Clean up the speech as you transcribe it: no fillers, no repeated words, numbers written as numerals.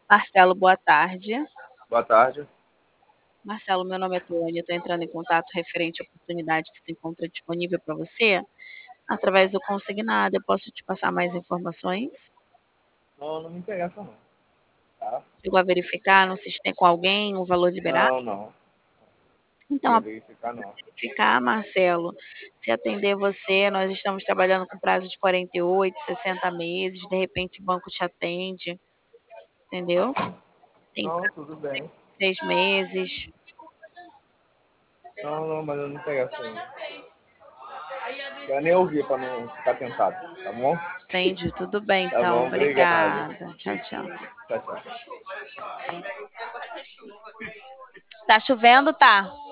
Marcelo, boa tarde. Boa tarde. Marcelo, meu nome é Tônia, estou entrando em contato referente à oportunidade que se encontra disponível para você através do consignado. Eu posso te passar mais informações? Não, não me interessa não. Tá? Chegou a verificar no sistema com alguém o valor liberado? Não, não. Então, Cheguei a a verificar não. verificar, Marcelo, se atender você, nós estamos trabalhando com prazo de 48, 60 meses, de repente o banco te atende, entendeu? Tem Não, prazo tudo de bem. 6 meses. Não, não, mas eu não interessa ainda. Quero nem ouvir para não ficar tentado, tá bom? Entende? Tudo bem, Tá então. bom, obrigado. Obrigada. Tchau, tchau. Tchau, tchau. Tá chovendo, tá?